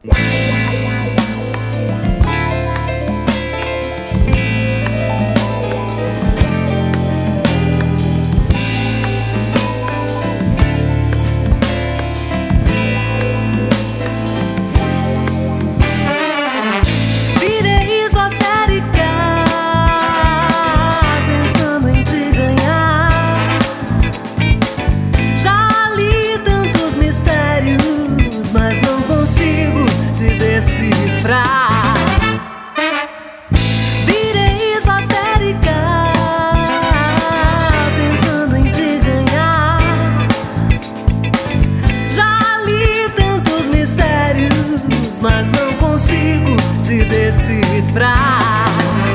Mas não consigo te decifrar.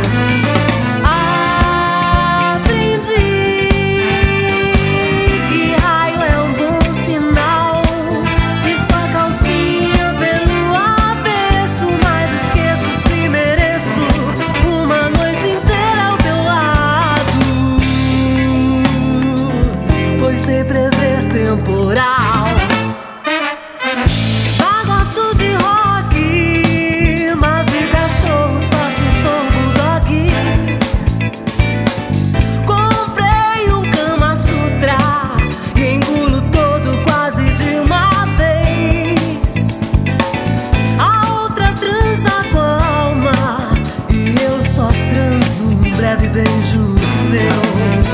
Aprendi que raio é um bom sinal. Visto a calcinha pelo avesso, mas esqueço se mereço uma noite inteira ao teu lado. Pois sei prever temporal. Beijo seu.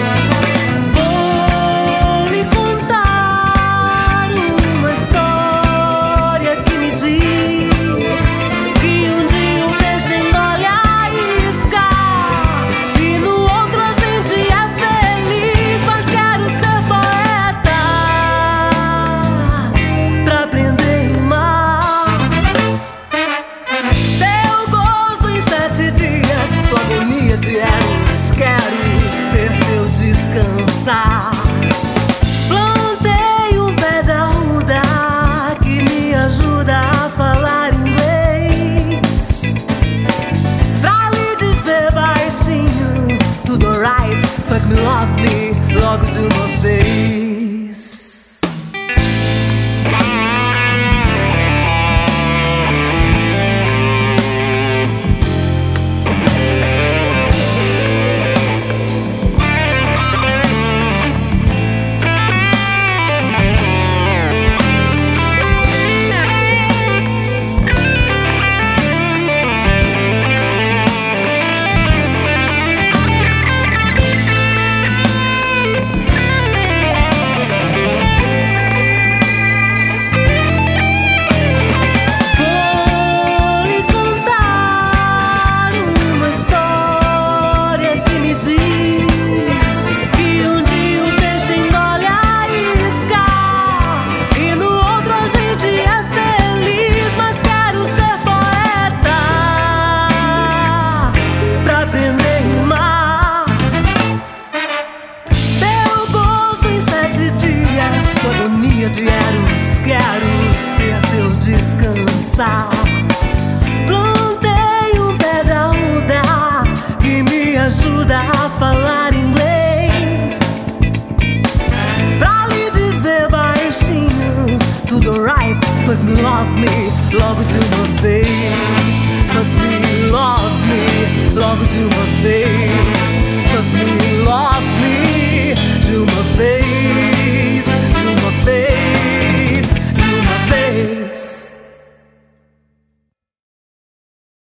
Vou lhe contar uma história que me diz que um dia o peixe engole a isca e no outro a gente é feliz. Mas quero ser poeta pra aprender a rimar. Teu gozo em 7 dias com agonia de eros. Quero ser teu descansar. Plantei um pé de arruda que me ajuda a falar inglês, pra lhe dizer baixinho tudo alright, fuck me, love me, logo de uma vez. De eros, quero ser teu descansar. Plantei um pé de arruda que me ajuda a falar inglês, pra lhe dizer baixinho tudo alright, fuck me, love me, logo de uma